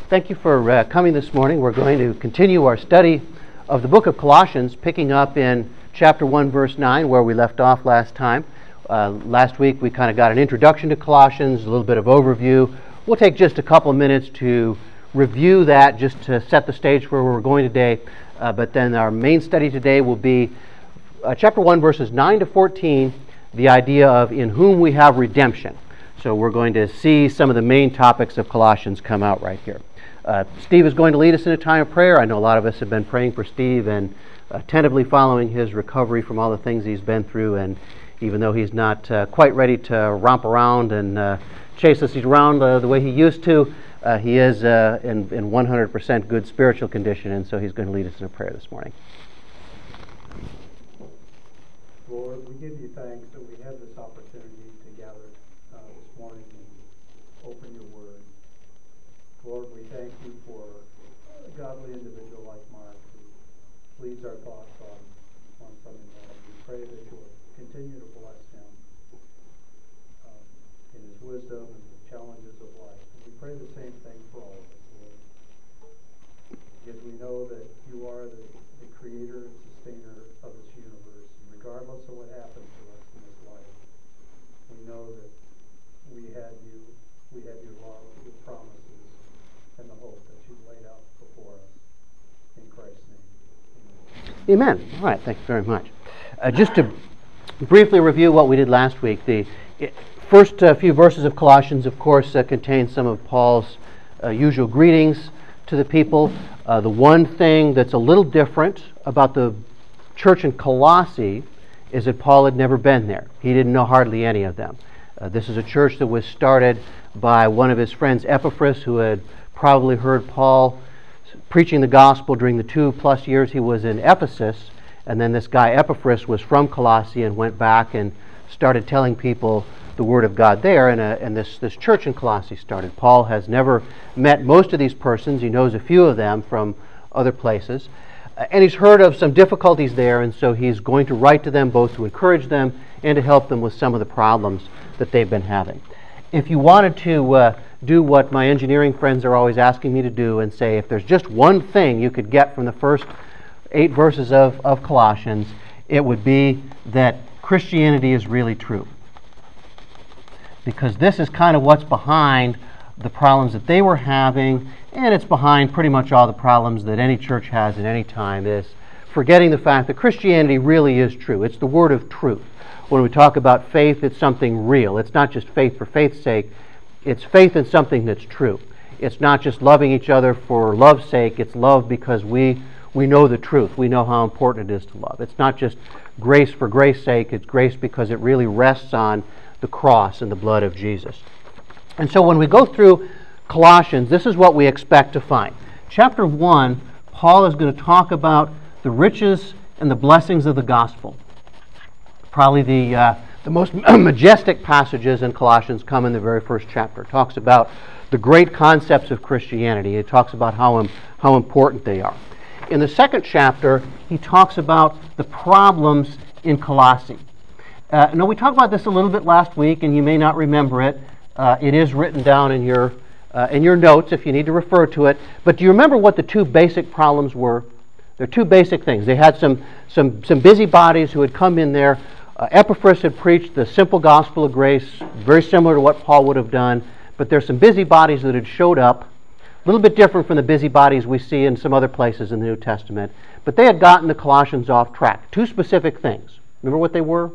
Thank you for coming this morning. We're going to continue our study of the book of Colossians, picking up in chapter 1, verse 9, where we left off last time. Last week we kind of got an introduction to Colossians, a little bit of overview. We'll take just a couple of minutes to review that, just to set the stage for where we're going today. But then our main study today will be chapter 1, verses 9 to 14, the idea of in whom we have redemption. So we're going to see some of the main topics of Colossians come out right here. Steve is going to lead us in a time of prayer. I know a lot of us have been praying for Steve and attentively following his recovery from all the things he's been through. And even though he's not quite ready to romp around and chase us around the way he used to, he is in 100% good spiritual condition, and so he's going to lead us in a prayer this morning. Lord, we give you thanks that we have this opportunity to gather this morning and open your word. Lord, we thank you for a godly individual like Mark who leads our thoughts on Sunday morning. We pray that you will continue to bless him in his wisdom and the challenges of life. And we pray the same thing for all of us, Lord. Because we know that you are the creator and sustainer of this universe. And regardless of what happens to us in this life, we know that we have your love, your promises, and the hope that you've laid out before us. In Christ's name. Amen. All right, thank you very much. Just to briefly review what we did last week, the first few verses of Colossians, of course, contain some of Paul's usual greetings to the people. The one thing that's a little different about the church in Colossae is that Paul had never been there. He didn't know hardly any of them. This is a church that was started by one of his friends, Epaphras, who had probably heard Paul preaching the gospel during the 2+ years he was in Ephesus. And then this guy Epaphras was from Colossae and went back and started telling people the word of God there, and this church in Colossae started. Paul has never met most of these persons. He knows a few of them from other places. And he's heard of some difficulties there, and so he's going to write to them both to encourage them and to help them with some of the problems that they've been having. If you wanted to do what my engineering friends are always asking me to do and say, if there's just one thing you could get from the first 8 verses of Colossians, it would be that Christianity is really true. Because this is kind of what's behind the problems that they were having, and it's behind pretty much all the problems that any church has at any time, is forgetting the fact that Christianity really is true. It's the word of truth. When we talk about faith, it's something real. It's not just faith for faith's sake. It's faith in something that's true. It's not just loving each other for love's sake. It's love because we know the truth. We know how important it is to love. It's not just grace for grace's sake. It's grace because it really rests on the cross and the blood of Jesus. And so when we go through Colossians, this is what we expect to find. Chapter 1, Paul is going to talk about the riches and the blessings of the gospel. Probably the most majestic passages in Colossians come in the very first chapter. It talks about the great concepts of Christianity. It talks about how important they are. In the second chapter, he talks about the problems in Colossae. Now, we talked about this a little bit last week, and you may not remember it. It is written down in your notes if you need to refer to it. But do you remember what the 2 basic problems were? There are 2 basic things. They had some busybodies who had come in there. Epaphras had preached the simple gospel of grace, very similar to what Paul would have done. But there's some busybodies that had showed up, a little bit different from the busybodies we see in some other places in the New Testament. But they had gotten the Colossians off track. 2 specific things. Remember what they were?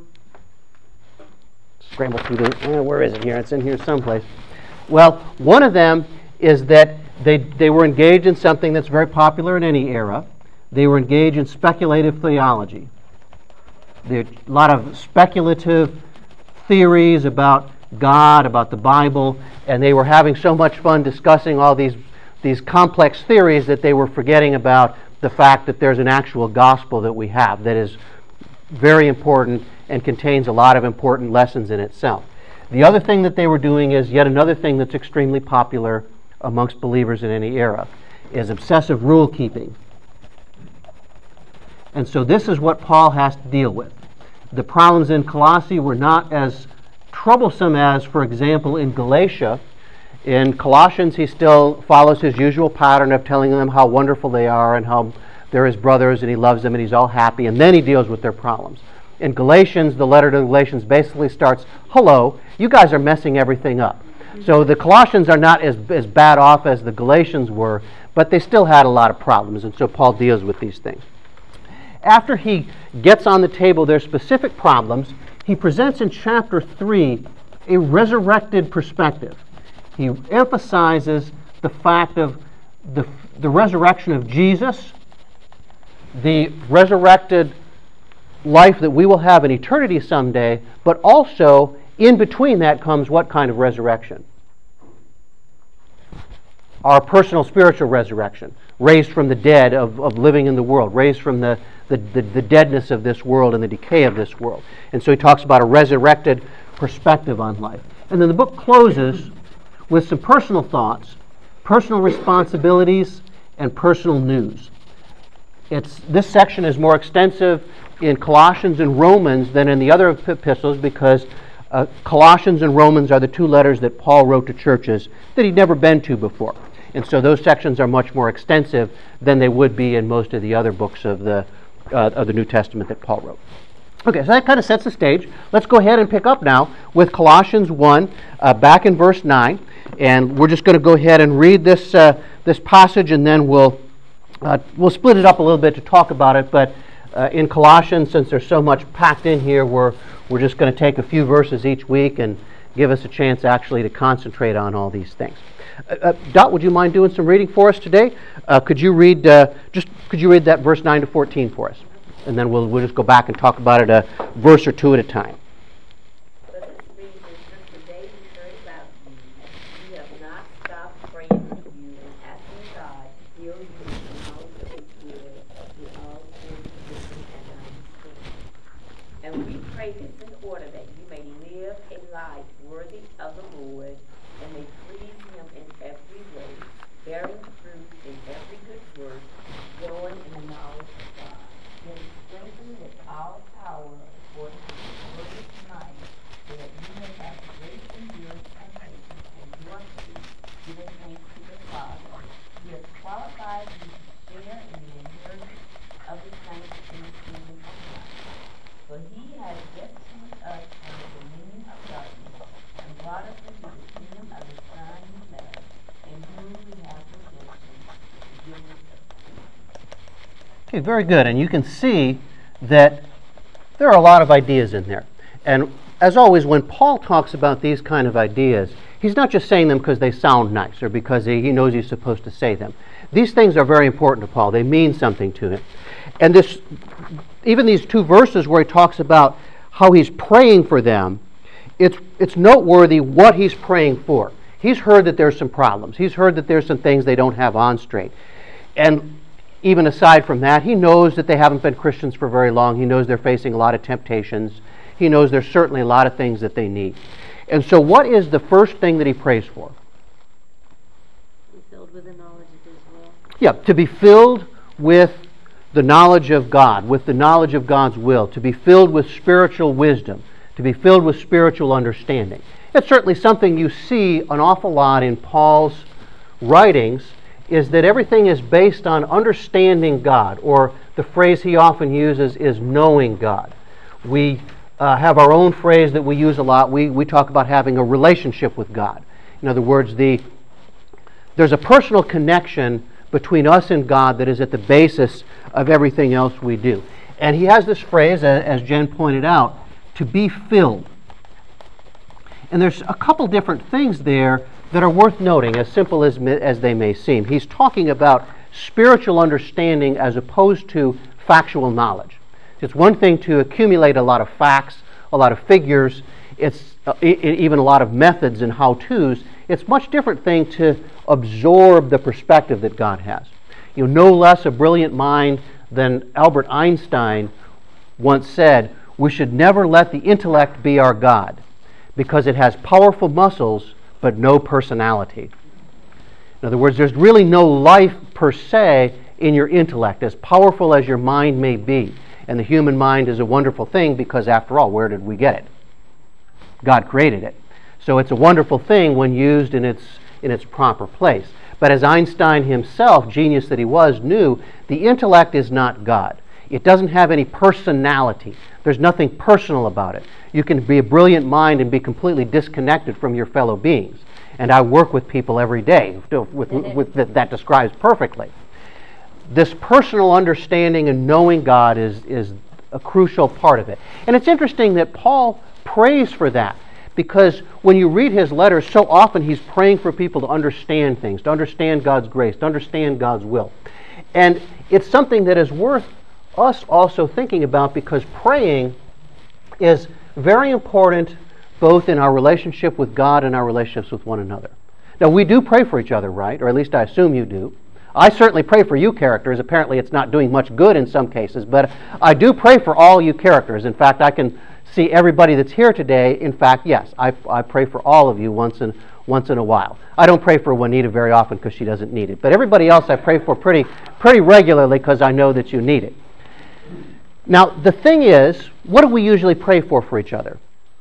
Scramble through where is it here? It's in here someplace. Well, one of them is that they were engaged in something that's very popular in any era. They were engaged in speculative theology. There are a lot of speculative theories about God, about the Bible, and they were having so much fun discussing all these complex theories that they were forgetting about the fact that there's an actual gospel that we have that is very important and contains a lot of important lessons in itself. The other thing that they were doing is yet another thing that's extremely popular amongst believers in any era, is obsessive rule keeping. And so this is what Paul has to deal with. The problems in Colossae were not as troublesome as, for example, in Galatia. In Colossians, he still follows his usual pattern of telling them how wonderful they are and how they're his brothers and he loves them and he's all happy, and then he deals with their problems. In Galatians, the letter to the Galatians basically starts, hello, you guys are messing everything up. So the Colossians are not as bad off as the Galatians were, but they still had a lot of problems, and so Paul deals with these things. After he gets on the table their specific problems, he presents in chapter 3 a resurrected perspective. He emphasizes the fact of the resurrection of Jesus, the resurrected life that we will have in eternity someday, but also in between that comes what kind of resurrection? Our personal spiritual resurrection, raised from the dead of living in the world, raised from the deadness of this world and the decay of this world. And so he talks about a resurrected perspective on life. And then the book closes with some personal thoughts, personal responsibilities, and personal news. This section is more extensive in Colossians and Romans than in the other epistles because Colossians and Romans are the two letters that Paul wrote to churches that he'd never been to before. And so those sections are much more extensive than they would be in most of the other books of the New Testament that Paul wrote. Okay, so that kind of sets the stage. Let's go ahead and pick up now with Colossians 1, back in verse 9. And we're just going to go ahead and read this passage, and then we'll split it up a little bit to talk about it. But in Colossians, since there's so much packed in here, we're just going to take a few verses each week and give us a chance actually to concentrate on all these things. Dot, would you mind doing some reading for us today? Could you read that verse 9 to 14 for us? And then we'll just go back and talk about it a verse or two at a time. And we pray this in order that you may live a life worthy of the Lord and may please him in every way, bearing fruit in every good work, growing in the knowledge of God, being strengthened with all power according to his glorious might, so that you may have great endurance and patience, and your peace, giving thanks to the Father. He has qualified you to share in the inheritance of the saints in the kingdom of God. For he has rescued us from the dominion of darkness and brought us into the kingdom of the Son he loves, in whom we have redemption, the forgiveness of sins. Okay, very good. And you can see that there are a lot of ideas in there. And as always, when Paul talks about these kind of ideas, he's not just saying them because they sound nice or because he knows he's supposed to say them. These things are very important to Paul. They mean something to him. And even these two verses where he talks about how he's praying for them, it's noteworthy what he's praying for. He's heard that there's some problems. He's heard that there's some things they don't have on straight. And even aside from that, he knows that they haven't been Christians for very long. He knows they're facing a lot of temptations. He knows there's certainly a lot of things that they need. And so what is the first thing that he prays for? Be filled with the knowledge of his will. Yeah, to be filled with the knowledge of God, with the knowledge of God's will, to be filled with spiritual wisdom, to be filled with spiritual understanding. It's certainly something you see an awful lot in Paul's writings, is that everything is based on understanding God, or the phrase he often uses is knowing God. We have our own phrase that we use a lot. We talk about having a relationship with God. In other words, there's a personal connection between us and God that is at the basis of everything else we do. And he has this phrase, as Jen pointed out, to be filled. And there's a couple different things there that are worth noting, as simple as they may seem. He's talking about spiritual understanding as opposed to factual knowledge. It's one thing to accumulate a lot of facts, a lot of figures, it's even a lot of methods and how-tos. It's a much different thing to absorb the perspective that God has. No less a brilliant mind than Albert Einstein once said, "We should never let the intellect be our God, because it has powerful muscles but no personality." In other words, there's really no life per se in your intellect, as powerful as your mind may be. And the human mind is a wonderful thing because, after all, where did we get it? God created it. So it's a wonderful thing when used in its in its proper place. But as Einstein himself, genius that he was, knew, the intellect is not God. It doesn't have any personality. There's nothing personal about it. You can be a brilliant mind and be completely disconnected from your fellow beings. And I work with people every day that describes perfectly. This personal understanding and knowing God is a crucial part of it. And it's interesting that Paul prays for that, because when you read his letters, so often he's praying for people to understand things, to understand God's grace, to understand God's will. And it's something that is worth us also thinking about, because praying is very important both in our relationship with God and our relationships with one another. Now, we do pray for each other, right? Or at least I assume you do. I certainly pray for you characters. Apparently it's not doing much good in some cases, but I do pray for all you characters. In fact, I can see everybody that's here today. In fact, yes, I pray for all of you once in a while. I don't pray for Juanita very often because she doesn't need it, but everybody else I pray for pretty regularly because I know that you need it. Now, the thing is, what do we usually pray for each other?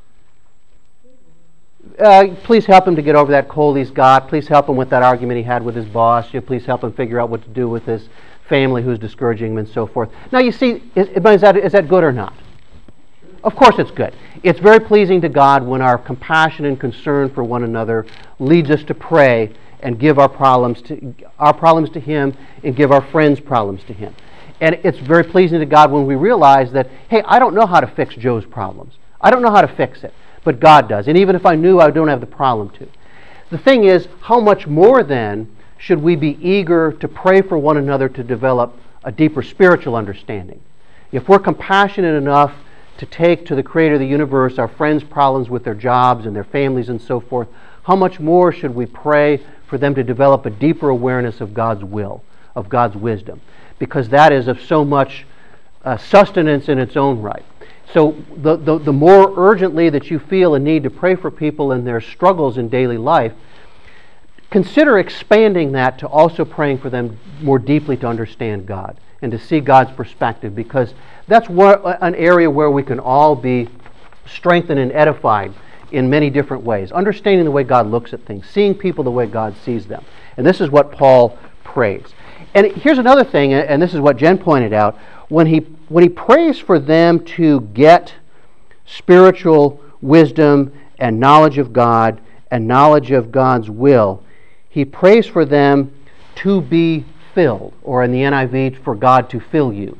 Please help him to get over that cold he's got. Please help him with that argument he had with his boss. Please help him figure out what to do with his family who's discouraging him and so forth. Now, you see, is that good or not? Of course it's good. It's very pleasing to God when our compassion and concern for one another leads us to pray and give our problems to Him and give our friends' problems to Him. And it's very pleasing to God when we realize that, hey, I don't know how to fix Joe's problems. I don't know how to fix it, but God does. And even if I knew, I don't have the problem to. The thing is, how much more then should we be eager to pray for one another to develop a deeper spiritual understanding? If we're compassionate enough to take to the Creator of the universe our friends' problems with their jobs and their families and so forth, how much more should we pray for them to develop a deeper awareness of God's will, of God's wisdom? Because that is of so much sustenance in its own right. So the more urgently that you feel a need to pray for people in their struggles in daily life, consider expanding that to also praying for them more deeply to understand God and to see God's perspective, because that's an area where we can all be strengthened and edified in many different ways. Understanding the way God looks at things, seeing people the way God sees them. And this is what Paul prays. And here's another thing, and this is what Jen pointed out. When he prays for them to get spiritual wisdom and knowledge of God and knowledge of God's will, he prays for them to be filled, or in the NIV, for God to fill you.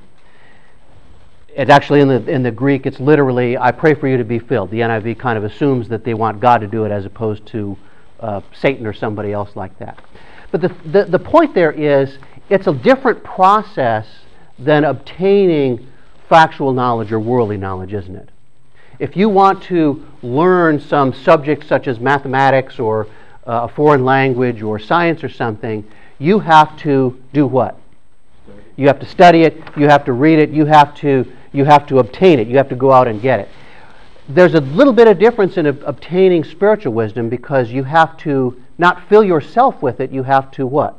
It's actually in the Greek, it's literally, I pray for you to be filled. The NIV kind of assumes that they want God to do it as opposed to Satan or somebody else like that. But the point there is, it's a different process than obtaining factual knowledge or worldly knowledge, isn't it? If you want to learn some subject such as mathematics or a foreign language or science or something, you have to do what? You have to study it, you have to read it, you have to obtain it, you have to go out and get it. There's a little bit of difference in obtaining spiritual wisdom, because you have to not fill yourself with it, you have to what?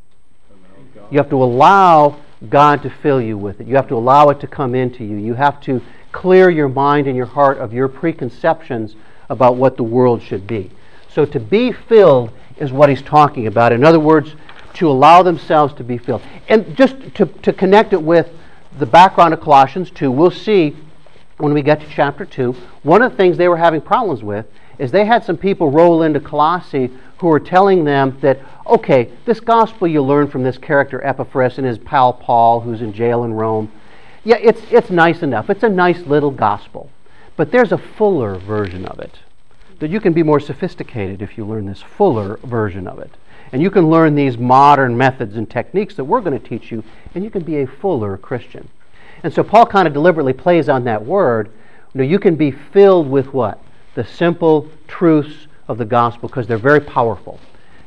You have to allow God to fill you with it. You have to allow it to come into you. You have to clear your mind and your heart of your preconceptions about what the world should be. So to be filled is what he's talking about. In other words, to allow themselves to be filled. And just to connect it with the background of Colossians 2, we'll see when we get to chapter 2, one of the things they were having problems with is they had some people roll into Colossae who were telling them that, okay, this gospel you learn from this character Epaphras and his pal Paul, who's in jail in Rome, yeah, it's nice enough. It's a nice little gospel. But there's a fuller version of it. That you can be more sophisticated if you learn this fuller version of it. And you can learn these modern methods and techniques that we're going to teach you, and you can be a fuller Christian. And so Paul kind of deliberately plays on that word. You can be filled with what? The simple truths of the gospel, because they're very powerful.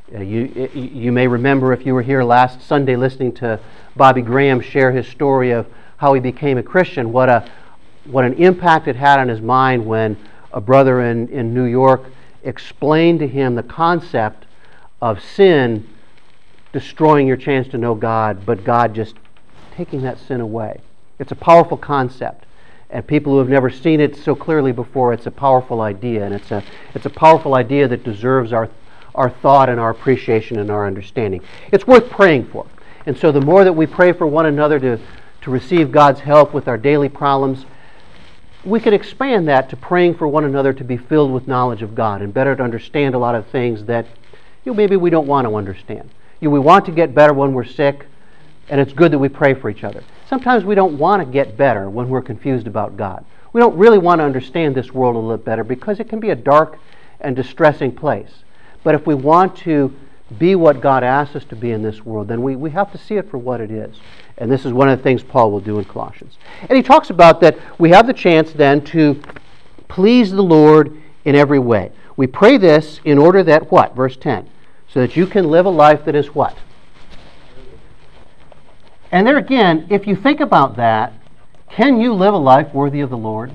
You may remember, if you were here last Sunday listening to Bobby Graham share his story of how he became a Christian, what an impact it had on his mind when a brother in New York explained to him the concept of sin destroying your chance to know God, but God just taking that sin away. It's a powerful concept. And people who have never seen it so clearly before, it's a powerful idea, and it's a powerful idea that deserves our our thought and our appreciation and our understanding. It's worth praying for. And so the more that we pray for one another to receive God's help with our daily problems, we can expand that to praying for one another to be filled with knowledge of God and better to understand a lot of things that maybe we don't want to understand. We want to get better when we're sick, and it's good that we pray for each other. Sometimes we don't want to get better when we're confused about God. We don't really want to understand this world a little better because it can be a dark and distressing place. But if we want to be what God asks us to be in this world, then we have to see it for what it is. And this is one of the things Paul will do in Colossians. And he talks about that we have the chance then to please the Lord in every way. We pray this in order that what? Verse 10. So that you can live a life that is what? And there again, if you think about that, can you live a life worthy of the Lord?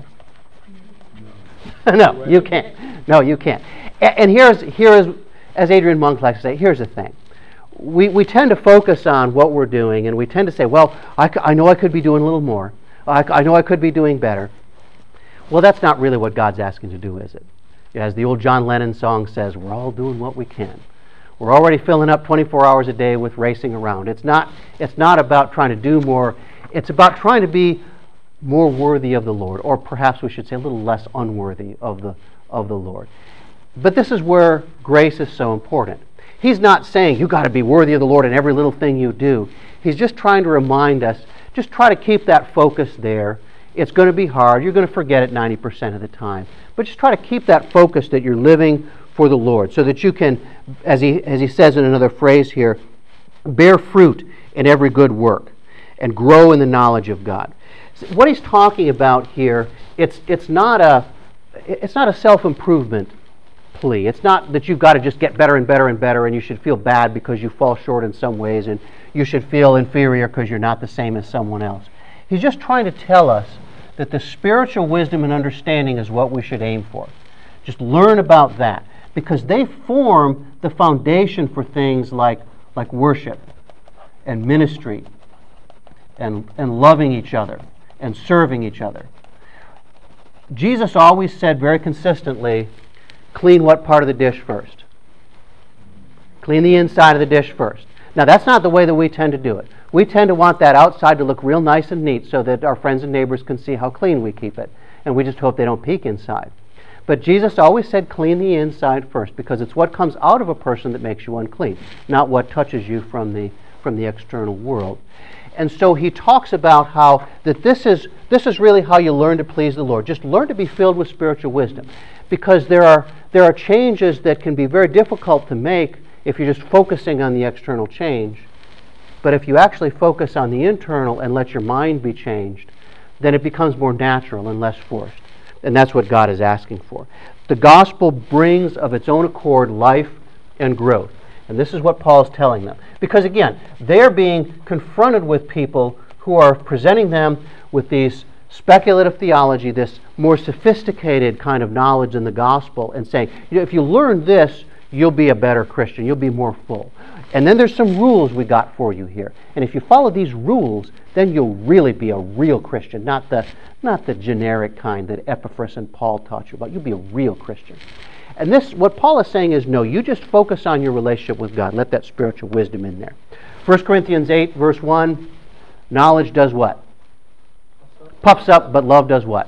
No, you can't. No, you can't. And here's as Adrian Monk likes to say, here's the thing. We tend to focus on what we're doing, and we tend to say, well, I know I could be doing a little more. I know I could be doing better. Well, that's not really what God's asking to do, is it? As the old John Lennon song says, we're all doing what we can. We're already filling up 24 hours a day with racing around. It's not about trying to do more. It's about trying to be more worthy of the Lord, or perhaps we should say a little less unworthy of the Lord. But this is where grace is so important. He's not saying you've got to be worthy of the Lord in every little thing you do. He's just trying to remind us, just try to keep that focus there. It's going to be hard. You're going to forget it 90% of the time. But just try to keep that focus that you're living for the Lord so that you can, as he says in another phrase here, bear fruit in every good work and grow in the knowledge of God. What he's talking about here, it's not a self-improvement plea. It's not that you've got to just get better and better and better and you should feel bad because you fall short in some ways and you should feel inferior because you're not the same as someone else. He's just trying to tell us that the spiritual wisdom and understanding is what we should aim for. Just learn about that because they form the foundation for things like worship and ministry and loving each other and serving each other. Jesus always said very consistently, clean what part of the dish first? Clean the inside of the dish first. Now, that's not the way that we tend to do it. We tend to want that outside to look real nice and neat so that our friends and neighbors can see how clean we keep it. And we just hope they don't peek inside. But Jesus always said clean the inside first because it's what comes out of a person that makes you unclean, not what touches you from the external world. And so he talks about how that this is really how you learn to please the Lord. Just learn to be filled with spiritual wisdom. Because there are changes that can be very difficult to make if you're just focusing on the external change. But if you actually focus on the internal and let your mind be changed, then it becomes more natural and less forced. And that's what God is asking for. The gospel brings of its own accord life and growth. And this is what Paul's telling them. Because again, they're being confronted with people who are presenting them with these speculative theology, this more sophisticated kind of knowledge in the gospel, and saying, if you learn this, you'll be a better Christian, you'll be more full. And then there's some rules we got for you here. And if you follow these rules, then you'll really be a real Christian, not the generic kind that Epaphras and Paul taught you about. You'll be a real Christian. And this, what Paul is saying is, no, you just focus on your relationship with God. Let that spiritual wisdom in there. 1 Corinthians 8, verse 1, knowledge does what? Puffs up, but love does what?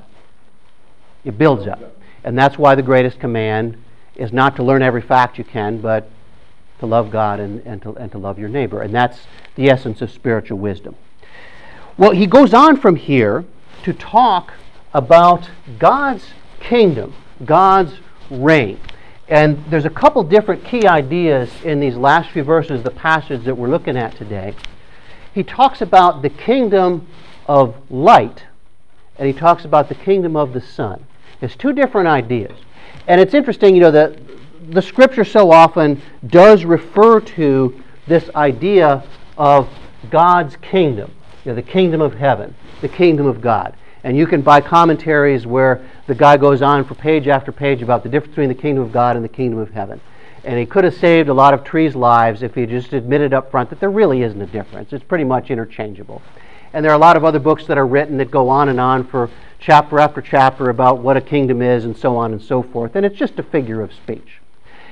It builds up. And that's why the greatest command is not to learn every fact you can, but to love God and to love your neighbor. And that's the essence of spiritual wisdom. Well, he goes on from here to talk about God's kingdom, God's reign. And there's a couple different key ideas in these last few verses of the passage that we're looking at today. He talks about the kingdom of light, and he talks about the kingdom of the sun. It's two different ideas. And it's interesting, that the Scripture so often does refer to this idea of God's kingdom, the kingdom of heaven, the kingdom of God. And you can buy commentaries where the guy goes on for page after page about the difference between the kingdom of God and the kingdom of heaven. And he could have saved a lot of trees' lives if he just admitted up front that there really isn't a difference. It's pretty much interchangeable. And there are a lot of other books that are written that go on and on for chapter after chapter about what a kingdom is and so on and so forth. And it's just a figure of speech.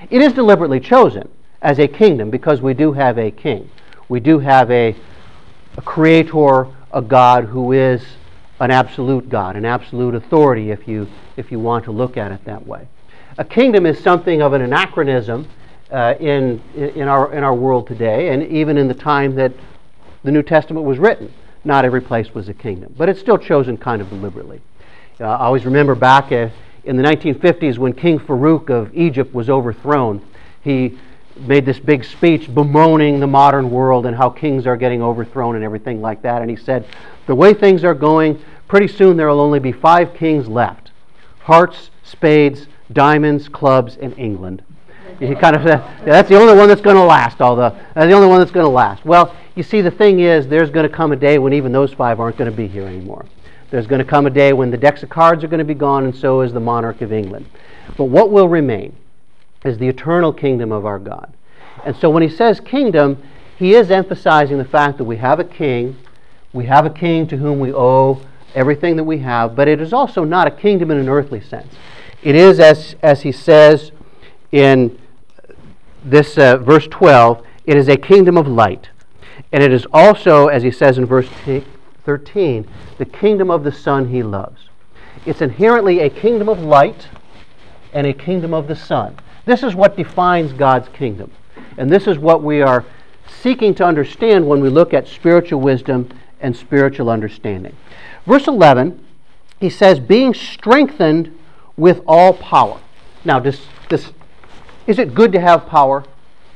It is deliberately chosen as a kingdom because we do have a king. We do have a creator, a God who is an absolute God, an absolute authority if you want to look at it that way. A kingdom is something of an anachronism in our world today, and even in the time that the New Testament was written. Not every place was a kingdom, but it's still chosen kind of deliberately. I always remember back in the 1950s when King Farouk of Egypt was overthrown. He made this big speech bemoaning the modern world and how kings are getting overthrown and everything like that. And he said, the way things are going, pretty soon there will only be 5 kings left. Hearts, spades, diamonds, clubs, and England. He kind of said, that's the only one that's going to last. That's the only one that's going to last. Well, you see, the thing is, there's going to come a day when even those 5 aren't going to be here anymore. There's going to come a day when the decks of cards are going to be gone, and so is the monarch of England. But what will remain is the eternal kingdom of our God. And so when he says kingdom, he is emphasizing the fact that we have a king to whom we owe everything that we have, but it is also not a kingdom in an earthly sense. It is, as he says in this verse 12, it is a kingdom of light. And it is also, as he says in verse 13, the kingdom of the Son he loves. It's inherently a kingdom of light and a kingdom of the Son. This is what defines God's kingdom. And this is what we are seeking to understand when we look at spiritual wisdom and spiritual understanding. Verse 11, he says, being strengthened with all power. Now, is it good to have power?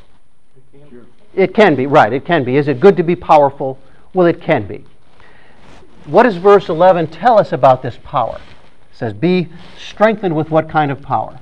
It can be, right, it can be. Is it good to be powerful? Well, it can be. What does verse 11 tell us about this power? It says, be strengthened with what kind of power?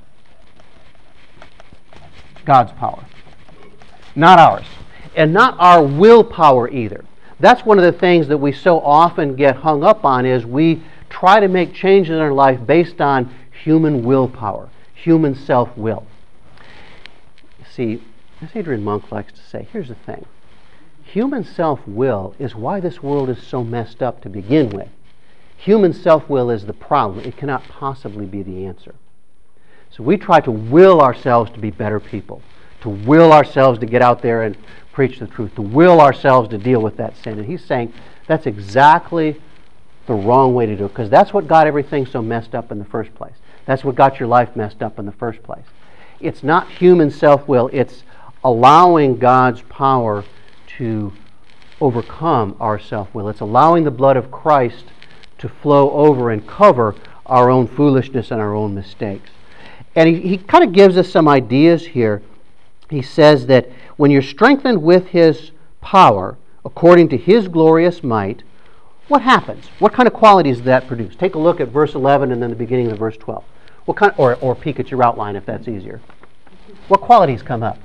God's power. Not ours. And not our willpower either. That's one of the things that we so often get hung up on is we try to make changes in our life based on human willpower, human self-will. See, as Adrian Monk likes to say, here's the thing. Human self-will is why this world is so messed up to begin with. Human self-will is the problem. It cannot possibly be the answer. So we try to will ourselves to be better people, to will ourselves to get out there and preach the truth, to will ourselves to deal with that sin. And he's saying that's exactly the wrong way to do it, because that's what got everything so messed up in the first place. That's what got your life messed up in the first place. It's not human self-will. It's allowing God's power to overcome our self-will. It's allowing the blood of Christ to flow over and cover our own foolishness and our own mistakes. And he kind of gives us some ideas here. He says that when you're strengthened with his power, according to his glorious might, what happens? What kind of qualities does that produce? Take a look at verse 11 and then the beginning of verse 12. What kind, or peek at your outline if that's easier. What qualities come up?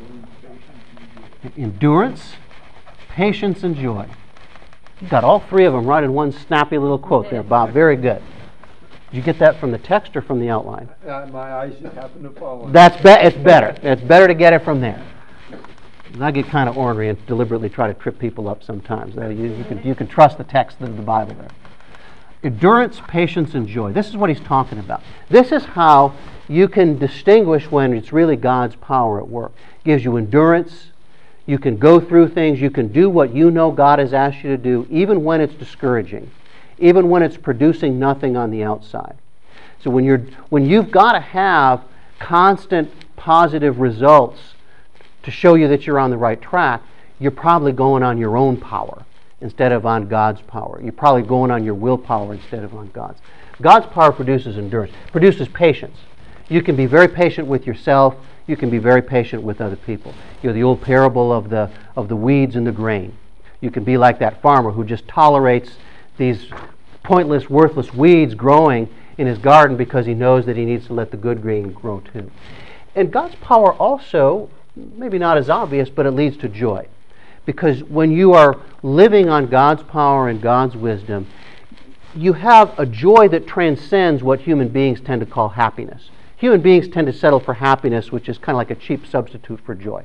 Endurance, patience, and joy. You've got all 3 of them right in one snappy little quote there, Bob. Very good. Did you get that from the text or from the outline? My eyes just happen to follow. It's better. It's better to get it from there. I get kind of ornery and deliberately try to trip people up sometimes. You can trust the text of the Bible there. Endurance, patience, and joy. This is what he's talking about. This is how you can distinguish when it's really God's power at work. It gives you endurance. You can go through things. You can do what you know God has asked you to do, even when it's discouraging, even when it's producing nothing on the outside. So when you've got to have constant positive results to show you that you're on the right track, you're probably going on your own power instead of on God's power. You're probably going on your willpower instead of on God's. God's power produces endurance, produces patience. You can be very patient with yourself. You can be very patient with other people. You know, the old parable of the weeds and the grain. You can be like that farmer who just tolerates these pointless, worthless weeds growing in his garden because he knows that he needs to let the good grain grow too. And God's power also, maybe not as obvious, but it leads to joy. Because when you are living on God's power and God's wisdom, you have a joy that transcends what human beings tend to call happiness. Human beings tend to settle for happiness, which is kind of like a cheap substitute for joy.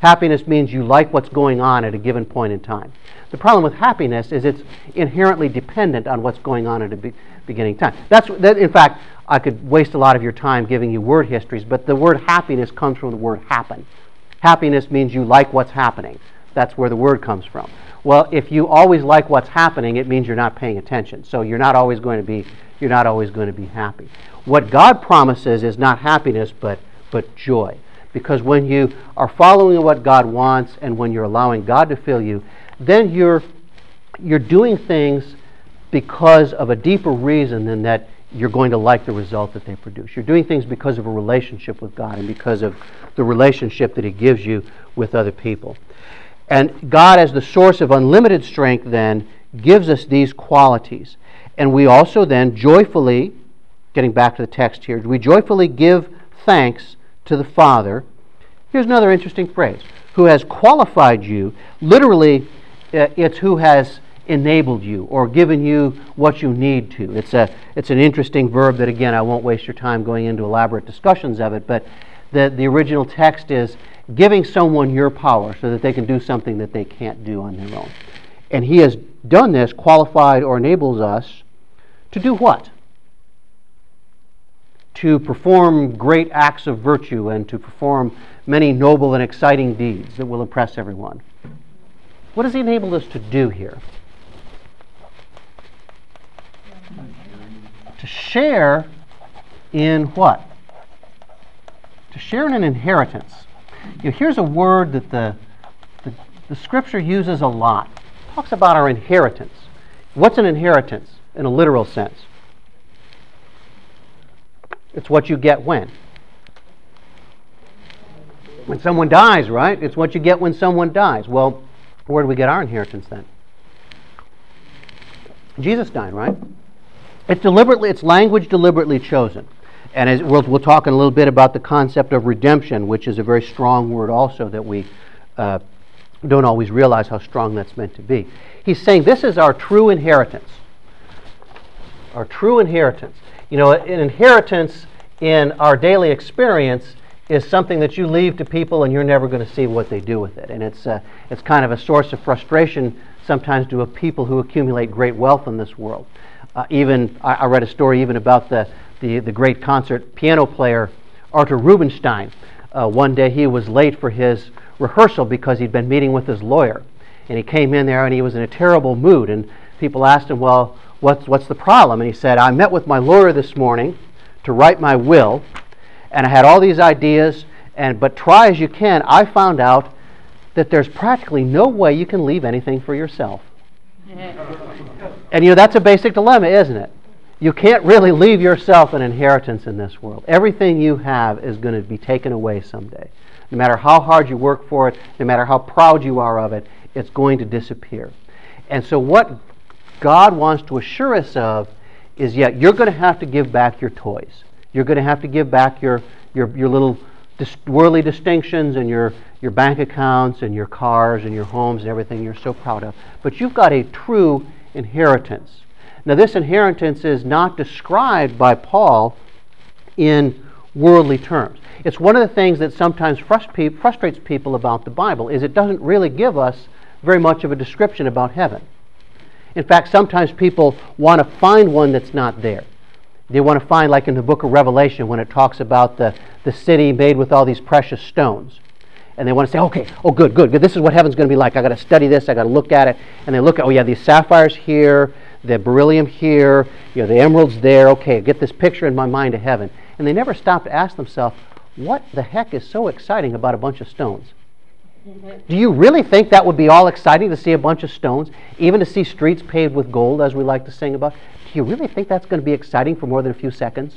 Happiness means you like what's going on at a given point in time. The problem with happiness is it's inherently dependent on what's going on at a beginning time. In fact, I could waste a lot of your time giving you word histories, but the word happiness comes from the word happen. Happiness means you like what's happening. That's where the word comes from. Well, if you always like what's happening, it means you're not paying attention. So you're not always going to be happy. What God promises is not happiness, but joy. Because when you are following what God wants and when you're allowing God to fill you, then you're doing things because of a deeper reason than that you're going to like the result that they produce. You're doing things because of a relationship with God and because of the relationship that He gives you with other people. And God, as the source of unlimited strength, then gives us these qualities. And we also then joyfully, getting back to the text here, we joyfully give thanks to the Father. Here's another interesting phrase. Who has qualified you. Literally, it's who has enabled you or given you what you need to. It's an interesting verb that, again, I won't waste your time going into elaborate discussions of it, but the original text is giving someone your power so that they can do something that they can't do on their own. And He has done this, qualified or enables us to do what? To perform great acts of virtue and to perform many noble and exciting deeds that will impress everyone. What has He enabled us to do here? To share in what? To share in an inheritance. Here's a word that the Scripture uses a lot. It talks about our inheritance. What's an inheritance in a literal sense? It's what you get when? When someone dies, right? It's what you get when someone dies. Well, where do we get our inheritance then? Jesus died, right? It's language deliberately chosen. And as we'll talk in a little bit about the concept of redemption, which is a very strong word also that we don't always realize how strong that's meant to be. He's saying this is our true inheritance. Our true inheritance. You know, an inheritance in our daily experience is something that you leave to people and you're never going to see what they do with it. And it's kind of a source of frustration sometimes to people who accumulate great wealth in this world. I read a story even about the great concert piano player Arthur Rubinstein. One day he was late for his rehearsal because he'd been meeting with his lawyer. And he came in there and he was in a terrible mood. And people asked him, well, what's the problem? And he said, I met with my lawyer this morning to write my will. And I had all these ideas. But try as you can, I found out that there's practically no way you can leave anything for yourself. And that's a basic dilemma, isn't it? You can't really leave yourself an inheritance in this world. Everything you have is going to be taken away someday. No matter how hard you work for it, no matter how proud you are of it, it's going to disappear. And so what God wants to assure us of is, you're going to have to give back your toys. You're going to have to give back your little worldly distinctions and your bank accounts and your cars and your homes and everything you're so proud of. But you've got a true inheritance. Now, this inheritance is not described by Paul in worldly terms. It's one of the things that sometimes frustrates people about the Bible, is it doesn't really give us very much of a description about heaven. In fact, sometimes people want to find one that's not there. They want to find, like in the book of Revelation, when it talks about the city made with all these precious stones. And they want to say, okay, good, this is what heaven's going to be like. I've got to study this, I've got to look at it. And they look at, these sapphires here, the beryllium here, the emeralds there. Okay, get this picture in my mind of heaven. And they never stop to ask themselves, what the heck is so exciting about a bunch of stones? Do you really think that would be all exciting to see a bunch of stones, even to see streets paved with gold, as we like to sing about? Do you really think that's going to be exciting for more than a few seconds?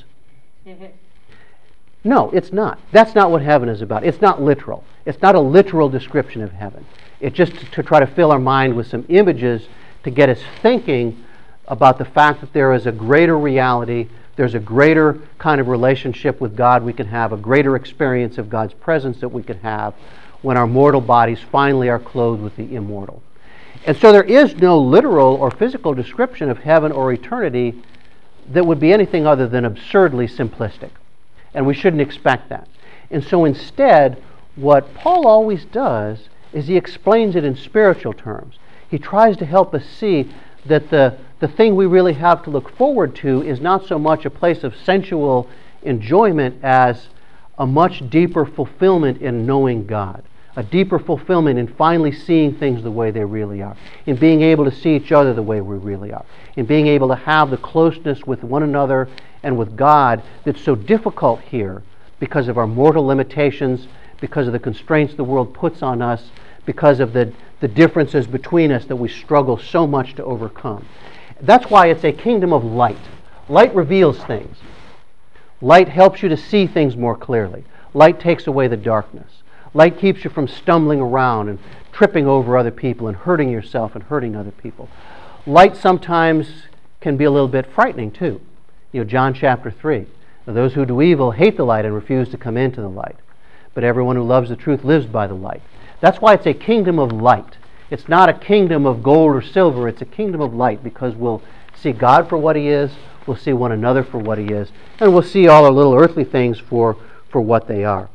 No, it's not. That's not what heaven is about. It's not literal. It's not a literal description of heaven. It's just to try to fill our mind with some images to get us thinking about the fact that there is a greater reality, there's a greater kind of relationship with God we can have, a greater experience of God's presence that we can have when our mortal bodies finally are clothed with the immortal. And so there is no literal or physical description of heaven or eternity that would be anything other than absurdly simplistic. And we shouldn't expect that. And so instead, what Paul always does is he explains it in spiritual terms. He tries to help us see that the thing we really have to look forward to is not so much a place of sensual enjoyment as a much deeper fulfillment in knowing God, a deeper fulfillment in finally seeing things the way they really are, in being able to see each other the way we really are, in being able to have the closeness with one another and with God that's so difficult here because of our mortal limitations, because of the constraints the world puts on us, because of the differences between us that we struggle so much to overcome. That's why it's a kingdom of light. Light reveals things. Light helps you to see things more clearly. Light takes away the darkness. Light keeps you from stumbling around and tripping over other people and hurting yourself and hurting other people. Light sometimes can be a little bit frightening too. John chapter 3. Those who do evil hate the light and refuse to come into the light. But everyone who loves the truth lives by the light. That's why it's a kingdom of light. It's not a kingdom of gold or silver. It's a kingdom of light, because we'll see God for what He is, we'll see one another for what He is, and we'll see all our little earthly things for what they are.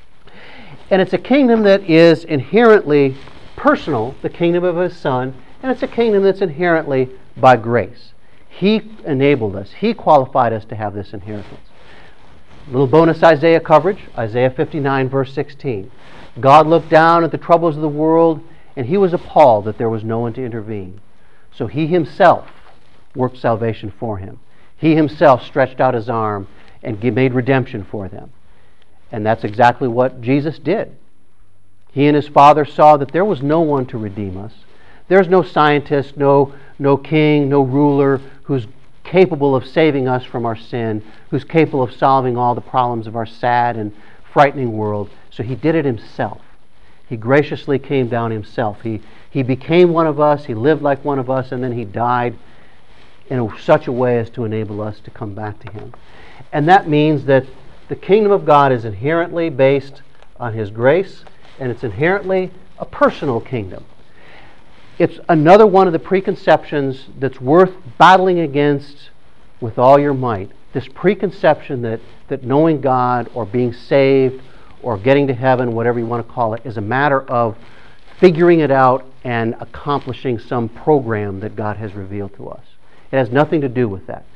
And it's a kingdom that is inherently personal, the kingdom of His Son, and it's a kingdom that's inherently by grace. He enabled us. He qualified us to have this inheritance. Little bonus Isaiah coverage, Isaiah 59 verse 16. God looked down at the troubles of the world, and He was appalled that there was no one to intervene. So He Himself worked salvation for Him. He Himself stretched out His arm and made redemption for them. And that's exactly what Jesus did. He and His Father saw that there was no one to redeem us. There's no scientist, no king, no ruler who's capable of saving us from our sin, who's capable of solving all the problems of our sad and frightening world. So He did it Himself. He graciously came down Himself. He became one of us, He lived like one of us, and then He died in such a way as to enable us to come back to Him. And that means that the kingdom of God is inherently based on His grace, and it's inherently a personal kingdom. It's another one of the preconceptions that's worth battling against with all your might. This preconception that knowing God or being saved or getting to heaven, whatever you want to call it, is a matter of figuring it out and accomplishing some program that God has revealed to us. It has nothing to do with that.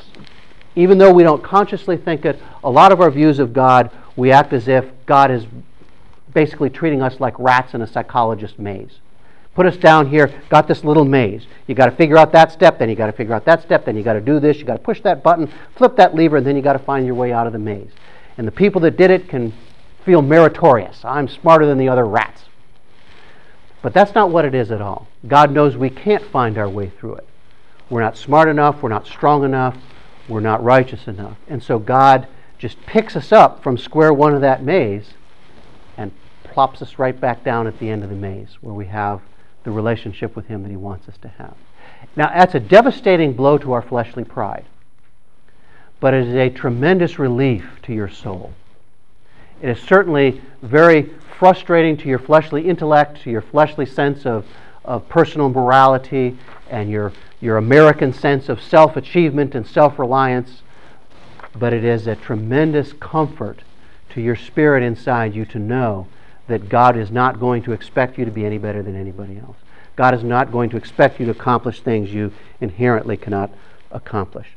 Even though we don't consciously think it, a lot of our views of God, we act as if God is basically treating us like rats in a psychologist's maze. Put us down here, got this little maze. You got to figure out that step, then you got to figure out that step, then you got to do this, you got to push that button, flip that lever, and then you got to find your way out of the maze. And the people that did it can feel meritorious. I'm smarter than the other rats. But that's not what it is at all. God knows we can't find our way through it. We're not smart enough, we're not strong enough, we're not righteous enough. And so God just picks us up from square one of that maze and plops us right back down at the end of the maze, where we have the relationship with Him that He wants us to have. Now, that's a devastating blow to our fleshly pride, but it is a tremendous relief to your soul. It is certainly very frustrating to your fleshly intellect, to your fleshly sense of personal morality, and your American sense of self-achievement and self-reliance, but it is a tremendous comfort to your spirit inside you to know that God is not going to expect you to be any better than anybody else. God is not going to expect you to accomplish things you inherently cannot accomplish.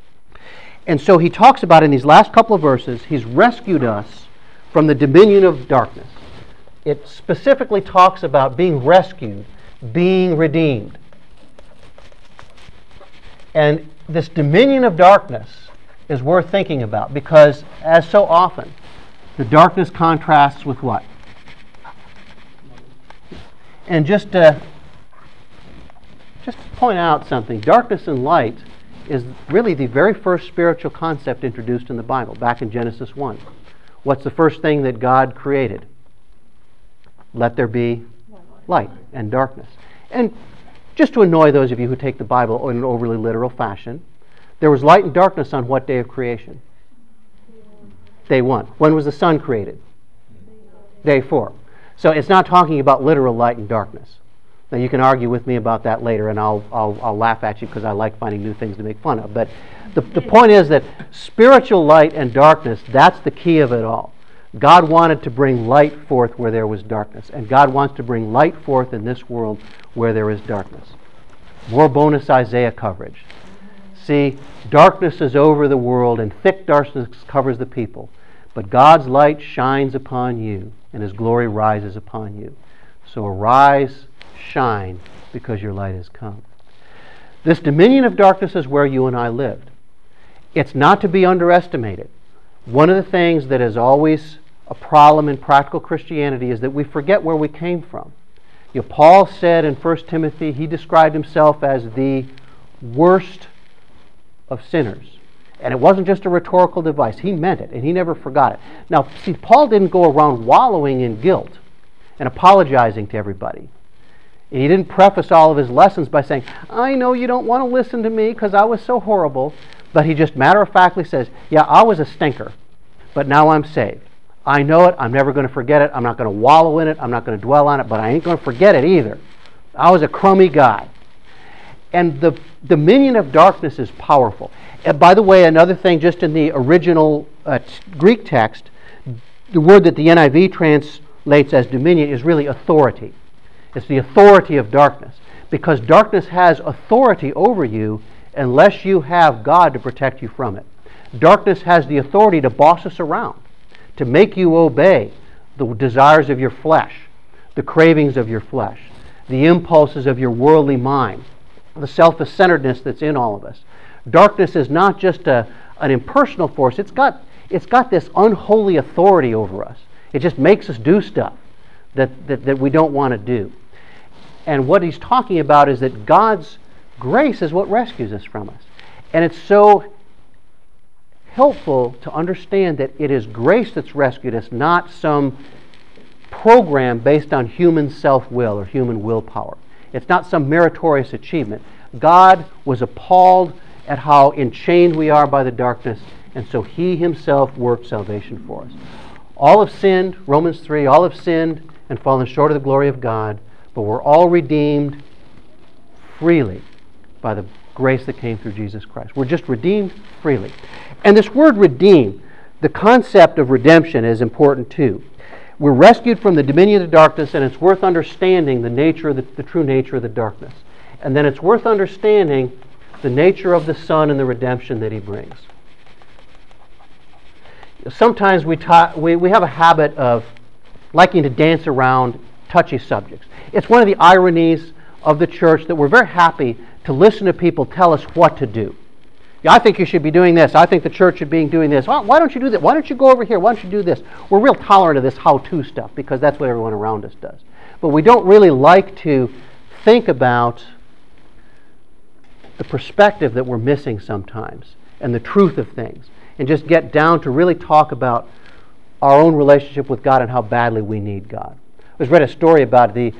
And so He talks about in these last couple of verses, He's rescued us from the dominion of darkness. It specifically talks about being rescued, being redeemed. And this dominion of darkness is worth thinking about, because as so often, the darkness contrasts with what? And just to point out something, darkness and light is really the very first spiritual concept introduced in the Bible, back in Genesis 1. What's the first thing that God created? Let there be light and darkness. And just to annoy those of you who take the Bible in an overly literal fashion, there was light and darkness on what day of creation? Day 1. When was the sun created? Day 4. So it's not talking about literal light and darkness. Now you can argue with me about that later, and I'll laugh at you because I like finding new things to make fun of. But the point is that spiritual light and darkness, that's the key of it all. God wanted to bring light forth where there was darkness, and God wants to bring light forth in this world where there is darkness. More bonus Isaiah coverage. See, darkness is over the world, and thick darkness covers the people. But God's light shines upon you, and His glory rises upon you. So arise, shine, because your light has come. This dominion of darkness is where you and I lived. It's not to be underestimated. One of the things that is always a problem in practical Christianity is that we forget where we came from. Paul said in 1 Timothy, he described himself as the worst of sinners. And it wasn't just a rhetorical device. He meant it, and he never forgot it. Now, see, Paul didn't go around wallowing in guilt and apologizing to everybody. And he didn't preface all of his lessons by saying, I know you don't want to listen to me because I was so horrible. But he just matter-of-factly says, yeah, I was a stinker, but now I'm saved. I know it. I'm never going to forget it. I'm not going to wallow in it. I'm not going to dwell on it, but I ain't going to forget it either. I was a crummy guy. And the dominion of darkness is powerful. And by the way, another thing, just in the original Greek text, the word that the NIV translates as dominion is really authority. It's the authority of darkness. Because darkness has authority over you unless you have God to protect you from it. Darkness has the authority to boss us around, to make you obey the desires of your flesh, the cravings of your flesh, the impulses of your worldly mind, the self-centeredness that's in all of us. Darkness is not just an impersonal force. It's got this unholy authority over us. It just makes us do stuff that we don't want to do. And what he's talking about is that God's grace is what rescues us from us. And it's so helpful to understand that it is grace that's rescued us, not some program based on human self-will or human willpower. It's not some meritorious achievement. God was appalled at how enchained we are by the darkness, and so He Himself worked salvation for us. All have sinned, Romans 3, all have sinned and fallen short of the glory of God, but we're all redeemed freely by the grace that came through Jesus Christ. We're just redeemed freely. And this word redeem, the concept of redemption is important too. We're rescued from the dominion of darkness, and it's worth understanding the true nature of the darkness. And then it's worth understanding the nature of the Son and the redemption that He brings. Sometimes we have a habit of liking to dance around touchy subjects. It's one of the ironies of the church that we're very happy to listen to people tell us what to do. Yeah, I think you should be doing this. I think the church should be doing this. Why don't you do that? Why don't you go over here? Why don't you do this? We're real tolerant of this how-to stuff because that's what everyone around us does. But we don't really like to think about the perspective that we're missing sometimes and the truth of things, and just get down to really talk about our own relationship with God and how badly we need God. I read a story about the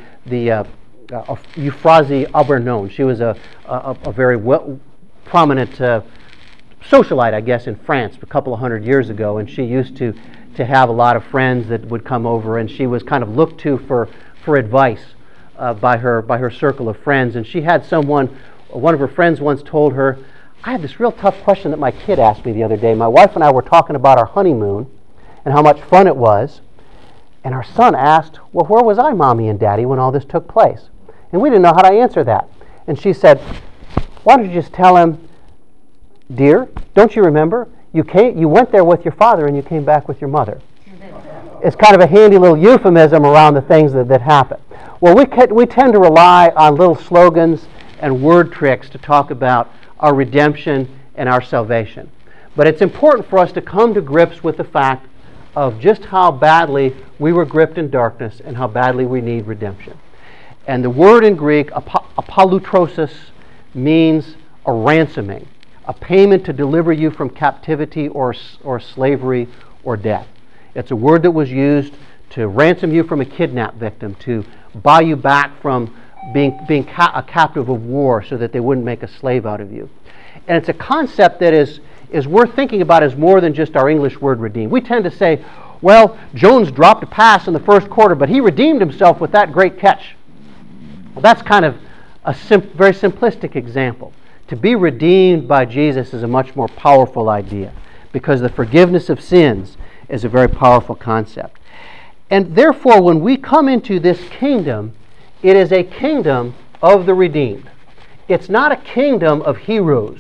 Euphrasie Auvergnat. She was a very prominent socialite, I guess, in France a couple of hundred years ago, and she used to have a lot of friends that would come over, and she was kind of looked to for advice by her circle of friends. And she had one of her friends once told her, I had this real tough question that my kid asked me the other day. My wife and I were talking about our honeymoon and how much fun it was, and our son asked, well, where was I, Mommy and Daddy, when all this took place? And we didn't know how to answer that. And she said, why don't you just tell him, dear, don't you remember? You went there with your father and you came back with your mother. It's kind of a handy little euphemism around the things that happen. Well, we tend to rely on little slogans and word tricks to talk about our redemption and our salvation. But it's important for us to come to grips with the fact of just how badly we were gripped in darkness and how badly we need redemption. And the word in Greek, apolutrosis, means a ransoming, a payment to deliver you from captivity or slavery or death. It's a word that was used to ransom you from a kidnap victim, to buy you back from being a captive of war so that they wouldn't make a slave out of you. And it's a concept that is worth thinking about as more than just our English word redeem. We tend to say, well, Jones dropped a pass in the first quarter, but he redeemed himself with that great catch. Well, that's kind of a very simplistic example. To be redeemed by Jesus is a much more powerful idea, because the forgiveness of sins is a very powerful concept. And therefore, when we come into this kingdom, it is a kingdom of the redeemed. It's not a kingdom of heroes.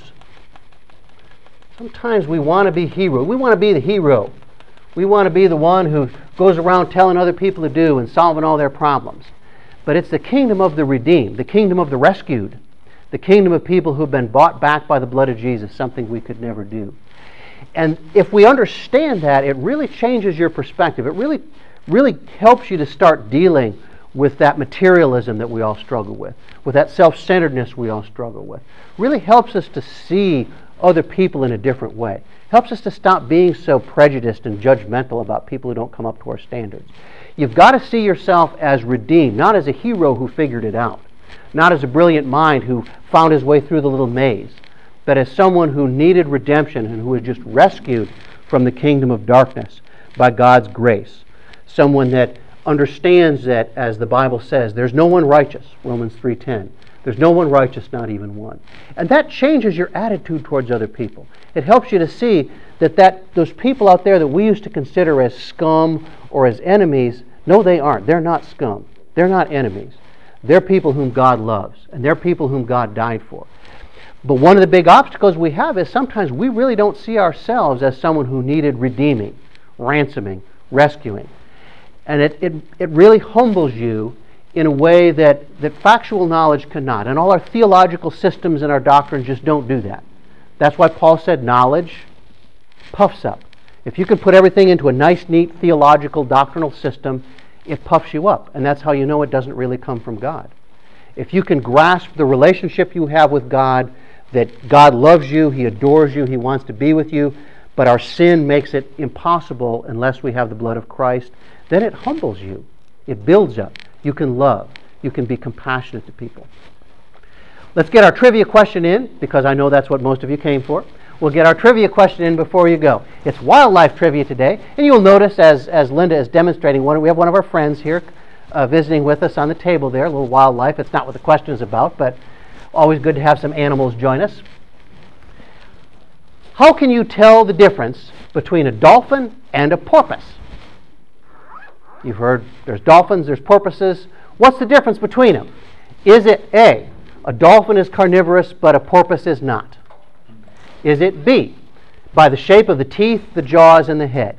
Sometimes we want to be hero. We want to be the hero. We want to be the one who goes around telling other people to do and solving all their problems. But it's the kingdom of the redeemed, the kingdom of the rescued, the kingdom of people who've been bought back by the blood of Jesus, something we could never do. And if we understand that, it really changes your perspective. It really helps you to start dealing with that materialism that we all struggle with that self-centeredness we all struggle with. Really helps us to see other people in a different way. Helps us to stop being so prejudiced and judgmental about people who don't come up to our standards. You've got to see yourself as redeemed, not as a hero who figured it out, not as a brilliant mind who found his way through the little maze, but as someone who needed redemption and who was just rescued from the kingdom of darkness by God's grace. Someone that understands that, as the Bible says, there's no one righteous, Romans 3:10. There's no one righteous, not even one. And that changes your attitude towards other people. It helps you to see that those people out there that we used to consider as scum or as enemies, no, they aren't. They're not scum. They're not enemies. They're people whom God loves, and they're people whom God died for. But one of the big obstacles we have is sometimes we really don't see ourselves as someone who needed redeeming, ransoming, rescuing. And it really humbles you in a way that factual knowledge cannot. And all our theological systems and our doctrine just don't do that. That's why Paul said knowledge puffs up. If you can put everything into a nice, neat theological doctrinal system, it puffs you up. And that's how you know it doesn't really come from God. If you can grasp the relationship you have with God, that God loves you, He adores you, He wants to be with you, but our sin makes it impossible unless we have the blood of Christ, then it humbles you. It builds up. You can love. You can be compassionate to people. Let's get our trivia question in, because I know that's what most of you came for. We'll get our trivia question in before you go. It's wildlife trivia today, and you'll notice as Linda is demonstrating, we have one of our friends here visiting with us on the table there, a little wildlife. It's not what the question is about, but always good to have some animals join us. How can you tell the difference between a dolphin and a porpoise? You've heard there's dolphins, there's porpoises. What's the difference between them? Is it A, a dolphin is carnivorous but a porpoise is not? Is it B, by the shape of the teeth, the jaws, and the head?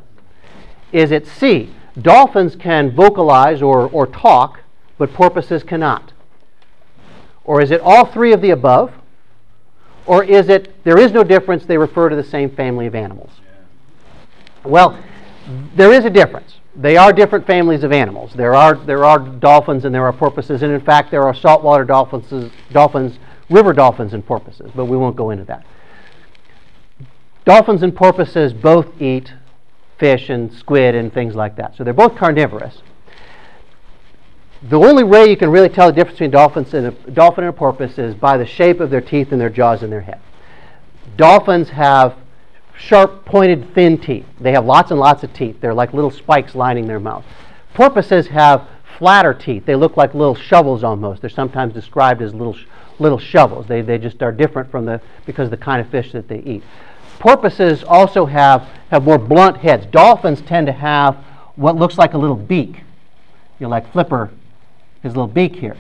Is it C, dolphins can vocalize or talk, but porpoises cannot? Or is it all three of the above? Or is it there is no difference, they refer to the same family of animals? Well, there is a difference. They are different families of animals. There are dolphins and there are porpoises, and in fact there are saltwater dolphins, river dolphins and porpoises, but we won't go into that. Dolphins and porpoises both eat fish and squid and things like that, so they're both carnivorous. The only way you can really tell the difference between a dolphin and a porpoise is by the shape of their teeth and their jaws and their head. Dolphins have sharp, pointed, thin teeth. They have lots and lots of teeth. They're like little spikes lining their mouth. Porpoises have flatter teeth. They look like little shovels almost. They're sometimes described as little shovels. They just are different because of the kind of fish that they eat. Porpoises also have more blunt heads. Dolphins tend to have what looks like a little beak. Like Flipper, his little beak here.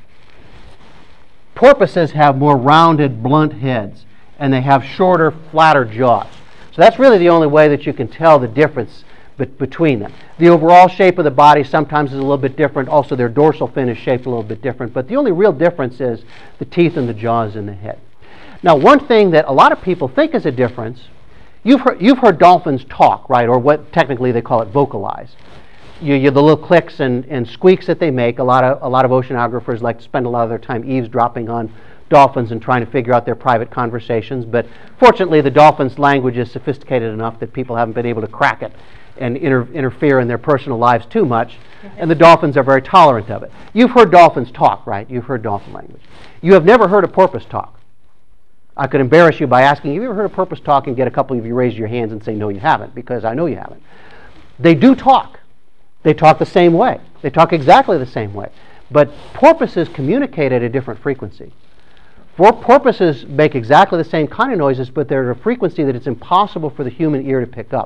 Porpoises have more rounded, blunt heads, and they have shorter, flatter jaws. So that's really the only way that you can tell the difference between them. The overall shape of the body sometimes is a little bit different. Also, their dorsal fin is shaped a little bit different. But the only real difference is the teeth and the jaws and the head. Now, one thing that a lot of people think is a difference, you've heard dolphins talk, right? Or what technically they call it vocalize. The little clicks and squeaks that they make. A lot of oceanographers like to spend a lot of their time eavesdropping on dolphins and trying to figure out their private conversations. But fortunately, the dolphin's language is sophisticated enough that people haven't been able to crack it and interfere in their personal lives too much. And the dolphins are very tolerant of it. You've heard dolphins talk, right? You've heard dolphin language. You have never heard a porpoise talk. I could embarrass you by asking, have you ever heard a porpoise talk, and get a couple of you raise your hands and say, no, you haven't, because I know you haven't. They do talk. They talk the same way. They talk exactly the same way. But porpoises communicate at a different frequency. Porpoises make exactly the same kind of noises, but they're at a frequency that it's impossible for the human ear to pick up.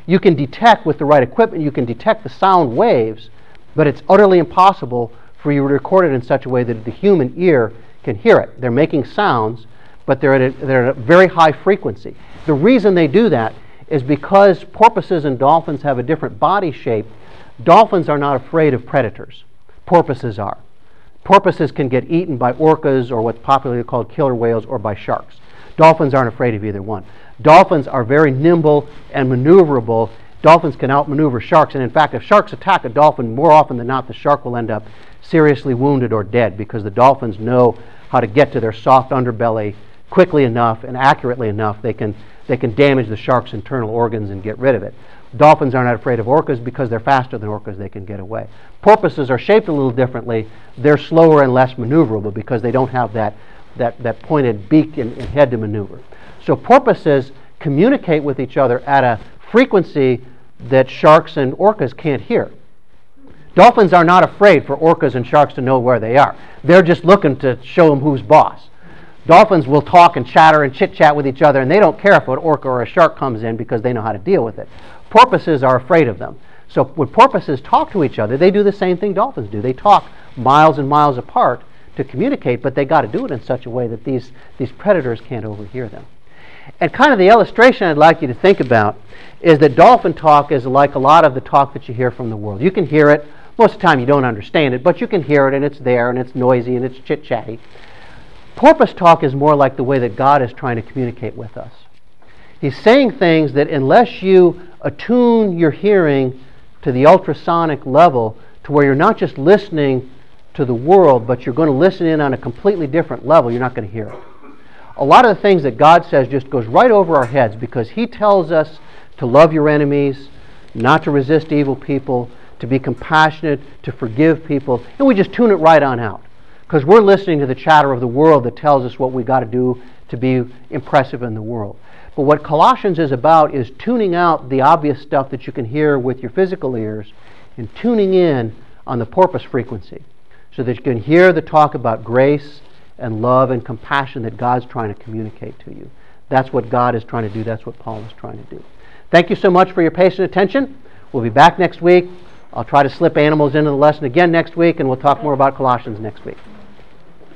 You can detect with the right equipment, you can detect the sound waves, but it's utterly impossible for you to record it in such a way that the human ear can hear it. They're making sounds, but they're at a very high frequency. The reason they do that is because porpoises and dolphins have a different body shape. Dolphins are not afraid of predators. Porpoises are. Porpoises can get eaten by orcas or what's popularly called killer whales or by sharks. Dolphins aren't afraid of either one. Dolphins are very nimble and maneuverable. Dolphins can outmaneuver sharks, and in fact, if sharks attack a dolphin, more often than not, the shark will end up seriously wounded or dead because the dolphins know how to get to their soft underbelly quickly enough and accurately enough. They can damage the shark's internal organs and get rid of it. Dolphins are not afraid of orcas because they're faster than orcas. They can get away. Porpoises are shaped a little differently. They're slower and less maneuverable because they don't have that pointed beak and head to maneuver. So porpoises communicate with each other at a frequency that sharks and orcas can't hear. Dolphins are not afraid for orcas and sharks to know where they are. They're just looking to show them who's boss. Dolphins will talk and chatter and chit-chat with each other, and they don't care if an orca or a shark comes in because they know how to deal with it. Porpoises are afraid of them. So when porpoises talk to each other, they do the same thing dolphins do. They talk miles and miles apart to communicate, but they got to do it in such a way that these predators can't overhear them. And kind of the illustration I'd like you to think about is that dolphin talk is like a lot of the talk that you hear from the world. You can hear it. Most of the time you don't understand it, but you can hear it, and it's there, and it's noisy, and it's chit-chatty. Porpoise talk is more like the way that God is trying to communicate with us. He's saying things that unless you attune your hearing to the ultrasonic level to where you're not just listening to the world, but you're going to listen in on a completely different level, you're not going to hear it. A lot of the things that God says just goes right over our heads because He tells us to love your enemies, not to resist evil people, to be compassionate, to forgive people, and we just tune it right on out because we're listening to the chatter of the world that tells us what we got to do to be impressive in the world. But what Colossians is about is tuning out the obvious stuff that you can hear with your physical ears and tuning in on the porpoise frequency so that you can hear the talk about grace and love and compassion that God's trying to communicate to you. That's what God is trying to do. That's what Paul is trying to do. Thank you so much for your patient attention. We'll be back next week. I'll try to slip animals into the lesson again next week, and we'll talk more about Colossians next week.